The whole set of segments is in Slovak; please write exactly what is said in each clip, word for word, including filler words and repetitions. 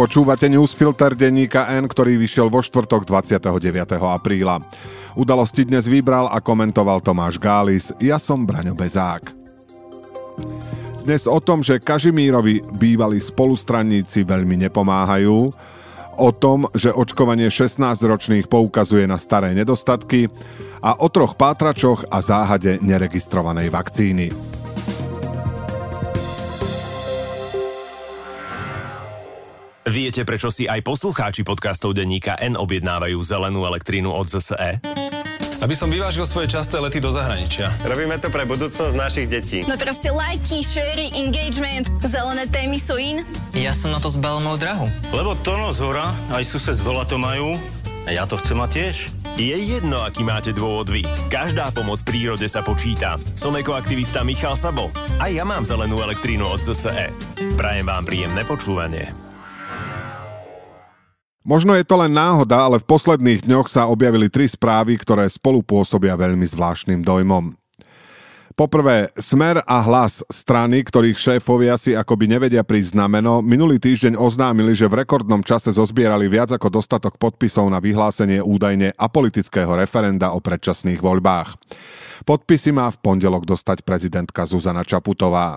Počúvate newsfilter denníka N, ktorý vyšiel vo štvrtok dvadsiateho deviateho apríla. Udalosti dnes vybral a komentoval Tomáš Gális, ja som Braňo Bezák. Dnes o tom, že Kažimírovi bývalí spolustranníci veľmi nepomáhajú, o tom, že očkovanie šestnásťročných poukazuje na staré nedostatky a o troch pátračoch a záhade neregistrovanej vakcíny. Viete, prečo si aj poslucháči podcastov denníka N objednávajú zelenú elektrínu od zet es é? Aby som vyvážil svoje časté lety do zahraničia. Robíme to pre budúcnosť našich detí. No proste lajky, share, engagement, zelené témy sú in. Ja som na to zbal moju drahu. Lebo to no z hora, aj sused z dola to majú. A ja to chcem mať tiež. Je jedno, aký máte dôvod vy. Každá pomoc prírode sa počíta. Som ekoaktivista Michal Sabo. A ja mám zelenú elektrínu od zet es é. Prajem vám príjemné počúvanie. Možno je to len náhoda, ale v posledných dňoch sa objavili tri správy, ktoré spolu pôsobia veľmi zvláštnym dojmom. Poprvé, Smer a Hlas, strany, ktorých šéfovia si akoby nevedia prísť na meno, minulý týždeň oznámili, že v rekordnom čase zozbierali viac ako dostatok podpisov na vyhlásenie údajne apolitického referenda o predčasných voľbách. Podpisy má v pondelok dostať prezidentka Zuzana Čaputová.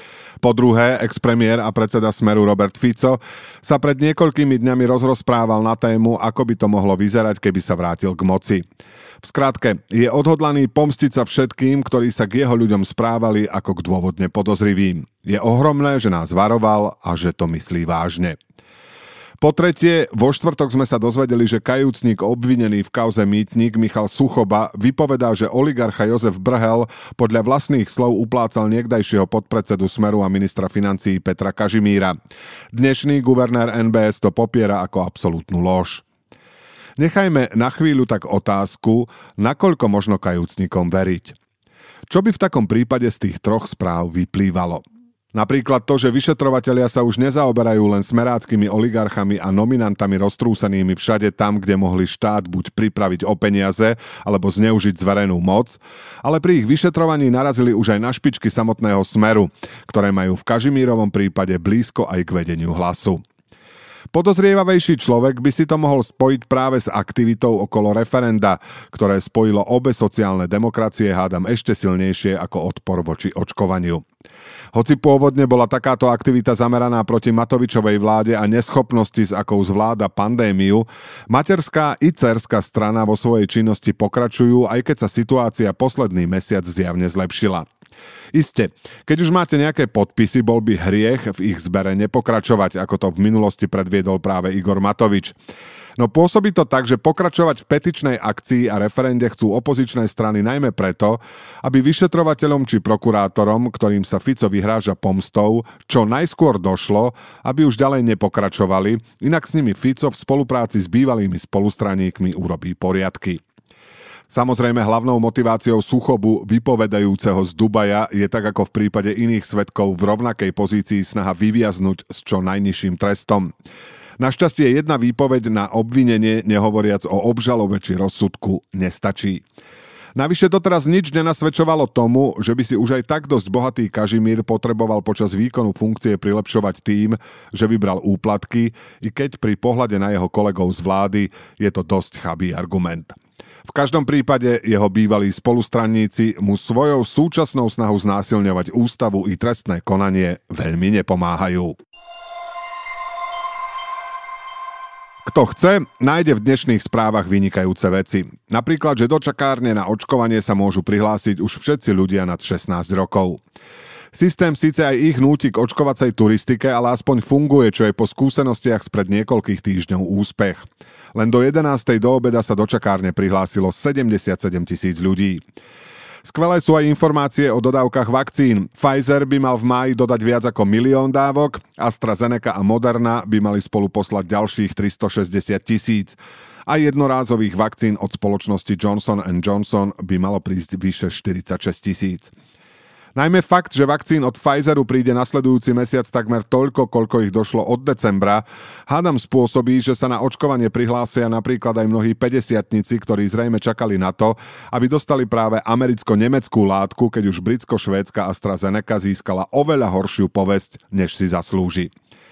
Po druhé, expremiér a predseda Smeru Robert Fico sa pred niekoľkými dňami rozrozprával na tému, ako by to mohlo vyzerať, keby sa vrátil k moci. V skratke, je odhodlaný pomstiť sa všetkým, ktorí sa k jeho ľuďom správali ako k dôvodne podozrivým. Je ohromné, že nás varoval a že to myslí vážne. Po tretie, vo štvrtok sme sa dozvedeli, že kajúcnik obvinený v kauze mýtnik Michal Suchoba vypovedá, že oligarcha Jozef Brhel podľa vlastných slov uplácal niekdajšieho podpredsedu Smeru a ministra financií Petra Kažimíra. Dnešný guvernér en bé es to popiera ako absolútnu lož. Nechajme na chvíľu tak otázku, nakoľko možno kajúcnikom veriť. Čo by v takom prípade z tých troch správ vyplývalo? Napríklad to, že vyšetrovatelia sa už nezaoberajú len smeráckými oligarchami a nominantami roztrúsenými všade tam, kde mohli štát buď pripraviť o peniaze alebo zneužiť zverenú moc, ale pri ich vyšetrovaní narazili už aj na špičky samotného Smeru, ktoré majú v Kažimírovom prípade blízko aj k vedeniu Hlasu. Podozrievavejší človek by si to mohol spojiť práve s aktivitou okolo referenda, ktoré spojilo obe sociálne demokracie, hádam ešte silnejšie ako odpor voči očkovaniu. Hoci pôvodne bola takáto aktivita zameraná proti Matovičovej vláde a neschopnosti, s akou zvláda pandémiu, materská i dcerská strana vo svojej činnosti pokračujú, aj keď sa situácia posledný mesiac zjavne zlepšila. Iste, keď už máte nejaké podpisy, bol by hriech v ich zbere nepokračovať, ako to v minulosti predviedol práve Igor Matovič. No pôsobí to tak, že pokračovať v petičnej akcii a referende chcú opozičné strany najmä preto, aby vyšetrovateľom či prokurátorom, ktorým sa Fico vyhráža pomstou, čo najskôr došlo, aby už ďalej nepokračovali, inak s nimi Fico v spolupráci s bývalými spolustraníkmi urobí poriadky. Samozrejme, hlavnou motiváciou Suchobu vypovedajúceho z Dubaja je tak ako v prípade iných svedkov v rovnakej pozícii snaha vyviaznuť s čo najnižším trestom. Našťastie jedna výpoveď na obvinenie, nehovoriac o obžalobe či rozsudku, nestačí. Navyše doteraz nič nenasvedčovalo tomu, že by si už aj tak dosť bohatý Kažimír potreboval počas výkonu funkcie prilepšovať tým, že vybral úplatky, i keď pri pohľade na jeho kolegov z vlády je to dosť chabý argument. V každom prípade jeho bývalí spolustranníci mu svojou súčasnou snahou znásilňovať ústavu i trestné konanie veľmi nepomáhajú. Kto chce, nájde v dnešných správach vynikajúce veci. Napríklad, že do čakárne na očkovanie sa môžu prihlásiť už všetci ľudia nad šestnásť rokov. Systém síce aj ich núti k očkovacej turistike, ale aspoň funguje, čo je po skúsenostiach spred niekoľkých týždňov úspech. Len do jedenástej do obeda sa do čakárne prihlásilo sedemdesiatsedem tisíc ľudí. Skvelé sú aj informácie o dodávkach vakcín. Pfizer by mal v máji dodať viac ako milión dávok, AstraZeneca a Moderna by mali spolu poslať ďalších tristošesťdesiat tisíc. A jednorázových vakcín od spoločnosti Johnson and Johnson by malo prísť vyše štyridsaťšesť tisíc. Najmä fakt, že vakcín od Pfizeru príde nasledujúci mesiac takmer toľko, koľko ich došlo od decembra, hádam spôsobí, že sa na očkovanie prihlásia napríklad aj mnohí päťdesiatnici, ktorí zrejme čakali na to, aby dostali práve americko-nemeckú látku, keď už britsko-švédska AstraZeneca získala oveľa horšiu povesť, než si zaslúži.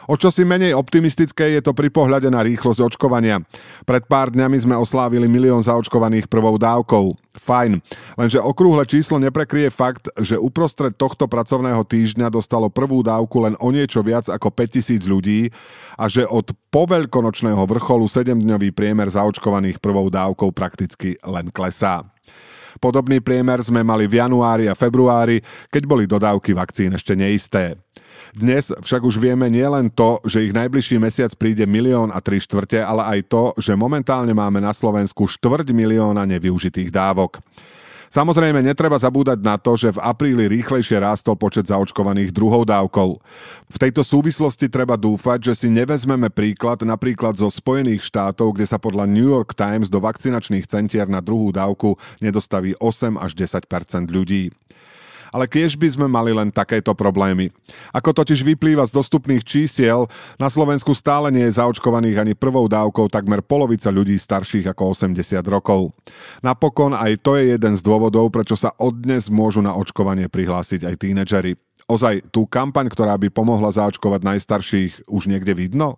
O čosi menej optimistické je to pri pohľade na rýchlosť očkovania. Pred pár dňami sme oslávili milión zaočkovaných prvou dávkou. Fajn, lenže okrúhle číslo neprekryje fakt, že uprostred tohto pracovného týždňa dostalo prvú dávku len o niečo viac ako päťtisíc ľudí a že od poveľkonočného vrcholu sedemdňový priemer zaočkovaných prvou dávkou prakticky len klesá. Podobný priemer sme mali v januári a februári, keď boli dodávky vakcín ešte neisté. Dnes však už vieme nielen to, že ich najbližší mesiac príde milión a tri štvrte, ale aj to, že momentálne máme na Slovensku štvrť milióna nevyužitých dávok. Samozrejme, netreba zabúdať na to, že v apríli rýchlejšie rástol počet zaočkovaných druhou dávkou. V tejto súvislosti treba dúfať, že si nevezmeme príklad napríklad zo Spojených štátov, kde sa podľa New York Times do vakcinačných centier na druhú dávku nedostaví osem až desať percent ľudí. Ale kiež by sme mali len takéto problémy. Ako totiž vyplýva z dostupných čísiel, na Slovensku stále nie je zaočkovaných ani prvou dávkou takmer polovica ľudí starších ako osemdesiat rokov. Napokon aj to je jeden z dôvodov, prečo sa od dnes môžu na očkovanie prihlásiť aj tínedžeri. Ozaj, tú kampaň, ktorá by pomohla zaočkovať najstarších, už niekde vidno?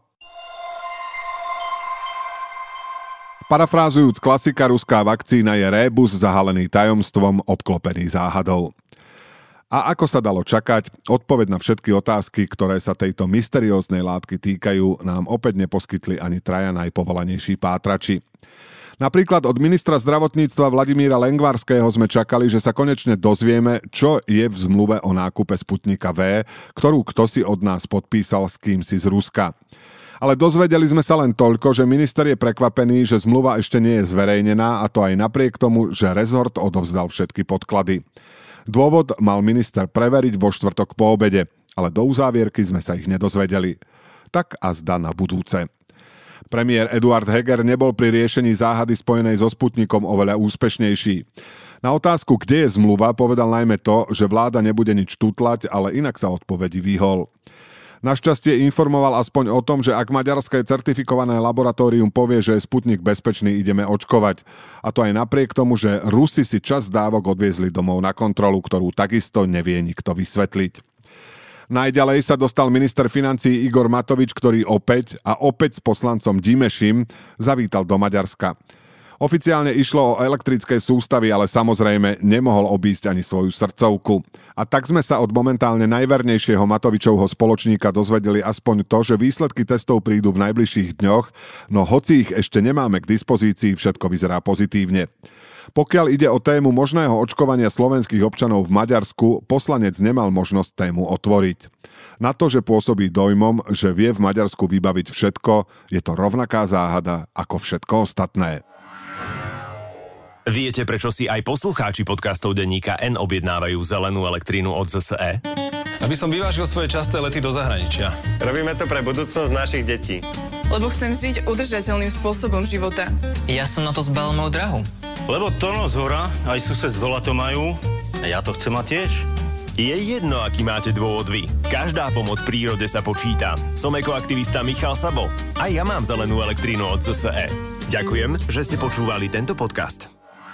Parafrázujúc klasika, ruská vakcína je rébus zahalený tajomstvom, obklopený záhadou. A ako sa dalo čakať, odpoveď na všetky otázky, ktoré sa tejto mysterióznej látky týkajú, nám opäť neposkytli ani traja najpovolanejší pátrači. Napríklad od ministra zdravotníctva Vladimíra Lengvarského sme čakali, že sa konečne dozvieme, čo je v zmluve o nákupe Sputnika V, ktorú ktosi od nás podpísal s kýmsi z Ruska. Ale dozvedeli sme sa len toľko, že minister je prekvapený, že zmluva ešte nie je zverejnená, a to aj napriek tomu, že rezort odovzdal všetky podklady. Dôvod mal minister preveriť vo štvrtok po obede, ale do uzávierky sme sa ich nedozvedeli. Tak azda na budúce. Premiér Eduard Heger nebol pri riešení záhady spojenej so Sputnikom oveľa úspešnejší. Na otázku, kde je zmluva, povedal najmä to, že vláda nebude nič tutlať, ale inak sa odpovedi vyhol. Našťastie informoval aspoň o tom, že ak maďarské certifikované laboratórium povie, že je Sputnik bezpečný, ideme očkovať. A to aj napriek tomu, že Rusi si časť dávok odviezli domov na kontrolu, ktorú takisto nevie nikto vysvetliť. Najďalej sa dostal minister financií Igor Matovič, ktorý opäť a opäť s poslancom Dimešim zavítal do Maďarska. Oficiálne išlo o elektrické sústavy, ale samozrejme nemohol obísť ani svoju srdcovku. A tak sme sa od momentálne najvernejšieho Matovičovho spoločníka dozvedeli aspoň to, že výsledky testov prídu v najbližších dňoch, no hoci ich ešte nemáme k dispozícii, všetko vyzerá pozitívne. Pokiaľ ide o tému možného očkovania slovenských občanov v Maďarsku, poslanec nemal možnosť tému otvoriť. Na to, že pôsobí dojmom, že vie v Maďarsku vybaviť všetko, je to rovnaká záhada ako všetko ostatné. Viete, prečo si aj poslucháči podcastov denníka N objednávajú zelenú elektrínu od zet es é? Aby som vyvážil svoje časté lety do zahraničia. Robíme to pre budúcnosť našich detí. Lebo chcem žiť udržateľným spôsobom života. Ja som na to zbal moju drahu. Lebo Tono z hora, aj sused z dola to majú. A ja to chcem mať tiež. Je jedno, aký máte dôvod vy. Každá pomoc prírode sa počíta. Som ekoaktivista Michal Sabo. A ja mám zelenú elektrínu od zet es é. Ďakujem, že ste počúvali tento podcast.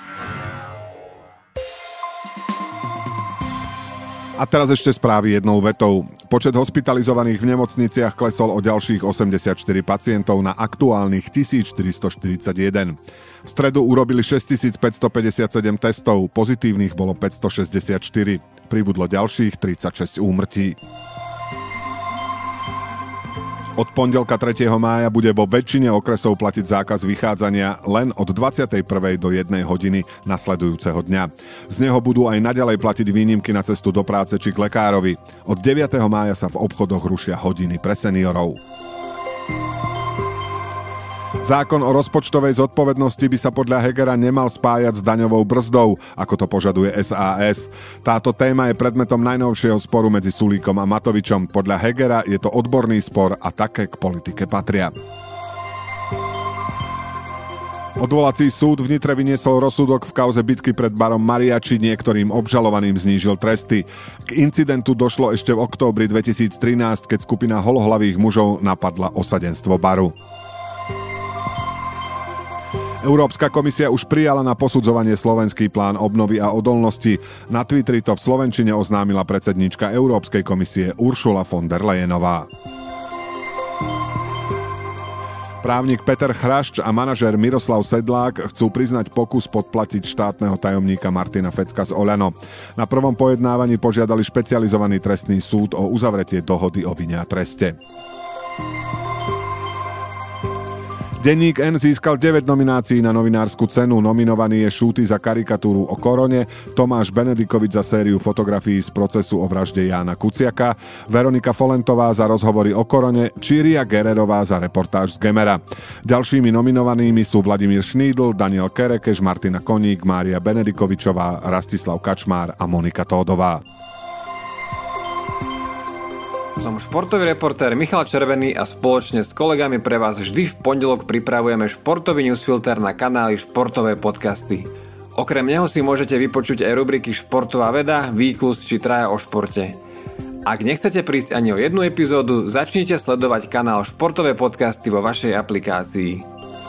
A teraz ešte správy jednou vetou. Počet hospitalizovaných v nemocniciach klesol o ďalších osemdesiatštyri pacientov na aktuálnych tisícštyristoštyridsaťjeden. V stredu urobili šesťtisícpäťstopäťdesiatsedem testov, pozitívnych bolo päťstošesťdesiatštyri. Pribudlo ďalších tridsaťšesť úmrtí. Od pondelka tretieho mája bude vo väčšine okresov platiť zákaz vychádzania len od dvadsiatej prvej do jednej hodiny nasledujúceho dňa. Z neho budú aj naďalej platiť výnimky na cestu do práce či k lekárovi. Od deviateho mája sa v obchodoch rušia hodiny pre seniorov. Zákon o rozpočtovej zodpovednosti by sa podľa Hegera nemal spájať s daňovou brzdou, ako to požaduje es a es. Táto téma je predmetom najnovšieho sporu medzi Sulíkom a Matovičom. Podľa Hegera je to odborný spor a také k politike patria. Odvolací súd v Nitre vyniesol rozsudok v kauze bitky pred barom Mariači, niektorým obžalovaným znížil tresty. K incidentu došlo ešte v októbri dvetisíctrinásť, keď skupina holohlavých mužov napadla osadenstvo baru. Európska komisia už prijala na posudzovanie slovenský plán obnovy a odolnosti. Na Twitteri to v slovenčine oznámila predsedníčka Európskej komisie Ursula von der Leyenová. Právnik Peter Chrašč a manažér Miroslav Sedlák chcú priznať pokus podplatiť štátneho tajomníka Martina Fecka z Oľano. Na prvom pojednávaní požiadali špecializovaný trestný súd o uzavretie dohody o vine a treste. Denník N získal deväť nominácií na novinársku cenu. Nominovaný je Šúty za karikatúru o korone, Tomáš Benedikovič za sériu fotografií z procesu o vražde Jána Kuciaka, Veronika Folentová za rozhovory o korone, či Ria Gererová za reportáž z Gemera. Ďalšími nominovanými sú Vladimír Šnídl, Daniel Kerekeš, Martina Koník, Mária Benedikovičová, Rastislav Kačmár a Monika Tódová. Som športový reportér Michal Červený a spoločne s kolegami pre vás vždy v pondelok pripravujeme športový newsfilter na kanáli Športové podcasty. Okrem neho si môžete vypočuť aj rubriky Športová veda, Výklus či Traja o športe. Ak nechcete prísť ani o jednu epizódu, začnite sledovať kanál Športové podcasty vo vašej aplikácii.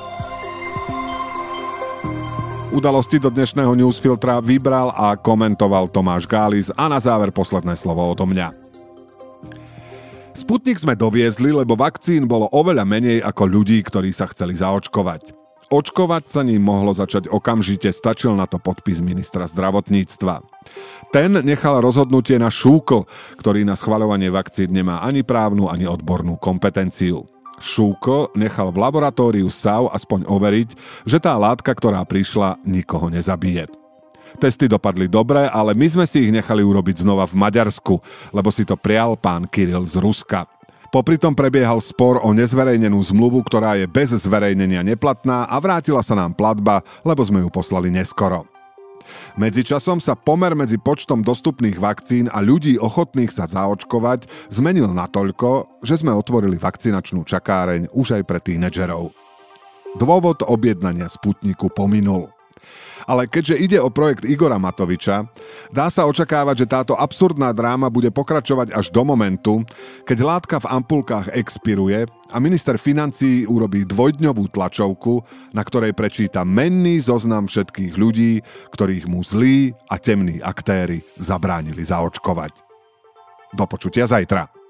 Udalosti do dnešného newsfiltra vybral a komentoval Tomáš Gális a na záver posledné slovo odo mňa. Sputnik sme doviezli, lebo vakcín bolo oveľa menej ako ľudí, ktorí sa chceli zaočkovať. Očkovať sa ním mohlo začať okamžite, stačil na to podpis ministra zdravotníctva. Ten nechal rozhodnutie na Šúkl, ktorý na schvaľovanie vakcín nemá ani právnu, ani odbornú kompetenciu. Šúkl nechal v laboratóriu es á vé aspoň overiť, že tá látka, ktorá prišla, nikoho nezabije. Testy dopadli dobre, ale my sme si ich nechali urobiť znova v Maďarsku, lebo si to prial pán Kiril z Ruska. Popri tom prebiehal spor o nezverejnenú zmluvu, ktorá je bez zverejnenia neplatná a vrátila sa nám platba, lebo sme ju poslali neskoro. Medzičasom sa pomer medzi počtom dostupných vakcín a ľudí ochotných sa zaočkovať zmenil natoľko, že sme otvorili vakcinačnú čakáreň už aj pre tínedžerov. Dôvod objednania Sputniku pominul. Ale keďže ide o projekt Igora Matoviča, dá sa očakávať, že táto absurdná dráma bude pokračovať až do momentu, keď látka v ampulkách expiruje a minister financií urobí dvojdňovú tlačovku, na ktorej prečíta menný zoznam všetkých ľudí, ktorých mu zlí a temní aktéri zabránili zaočkovať. Do počutia zajtra.